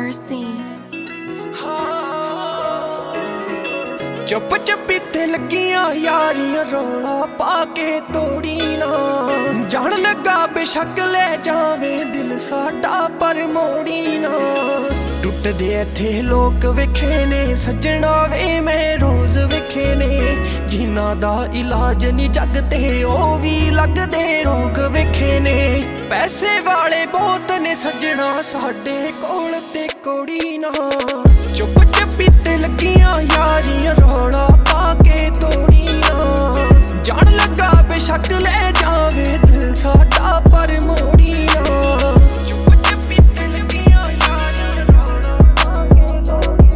Mercy. चुप चपी ते लगियां यारियां रौला पाके तोड़ी ना जान लगा बेशक ले जावे दिल साडा पर मोड़ी ना टुटदे इत्थे लोक वेखे ने सजना वे मैं रोज वेखे ने जिन्हां दा इलाज नी जग ते ओ वी लगदे रोग वेखे ने पैसे वाले बहुत ने सजना साडे कोल ते कोड़ी ना चुप चपी ते लगियां यारियां रौला पाके तोड़ी ना जान लगा बेशक ले जावे दिल साडा पर मोड़ी ना चुप चपी ते लगियां यारियां रौला पाके तोड़ी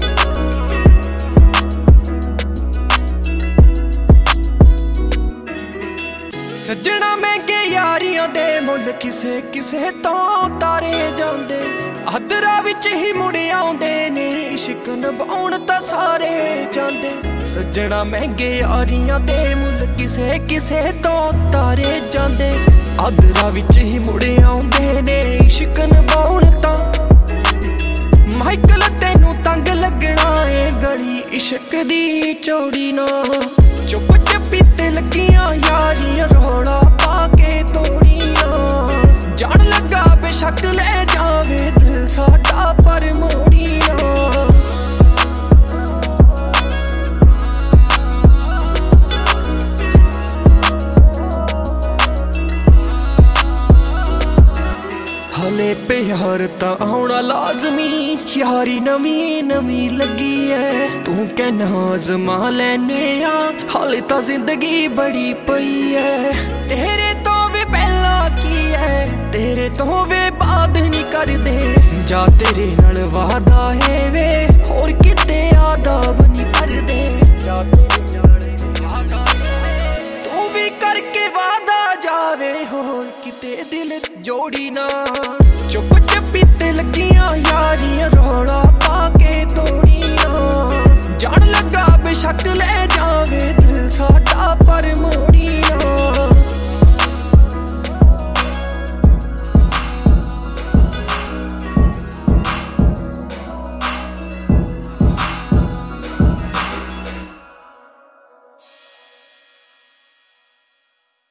सजना महंगे यारियां दे मुल किसे किसे तो तारे जांदे अदरा विच ही मुड़ आउंदे ने इश्क नभाउण तां सारे जांदे सजना महंगे यारियां दे मुल किसे किसे तो तारे जांदे अदरा विच ही मुड़ आउंदे ने इश्क नभाउण तां माइकल तैनू तंग लगना ए गली इश्क दी चौड़ी ना चुप चपी ते लगियां यारियां रौला पाके तोड़ी ना जान लगा बेशक ले जावे दिल साडा पर मोड़ी ना हले प्यार तां आउणा लाजमी यारी नवी नवी लगी है तू कहना आजमा लैने आ हाले तां जिंदगी बड़ी पई है तेरे तो वे पहला की है तेरे तो वे बाद नहीं कर दे जा तेरे नाल वादा है वे होर किते आदाब नहीं कर दे जा तेरे नाल वादा तू भी करके वादा जावे होर किते दिल जोड़ी ना